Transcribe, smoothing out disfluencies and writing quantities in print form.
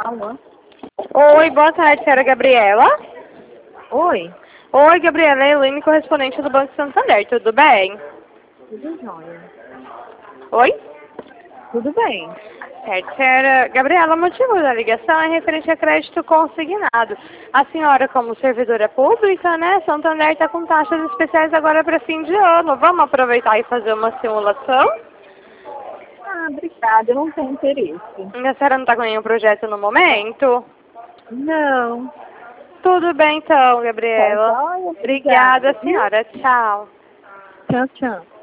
Alô? Oi, boa tarde, senhora Gabriela. Oi, Oi, Gabriela, é Elaine, correspondente do Banco Santander, tudo bem? tudo jóia. Oi? Tudo bem. Certo, senhora Gabriela, o motivo da ligação é referente a crédito consignado. A senhora, como servidora pública, né, Santander está com taxas especiais agora para fim de ano. Vamos aproveitar e fazer uma simulação? Ah, obrigada, eu não tenho interesse. A senhora não está com nenhum projeto no momento? Não. Tudo bem então, Tá Gabriela. jóia? Obrigada, Obrigada, viu? senhora. Tchau. Tchau, tchau.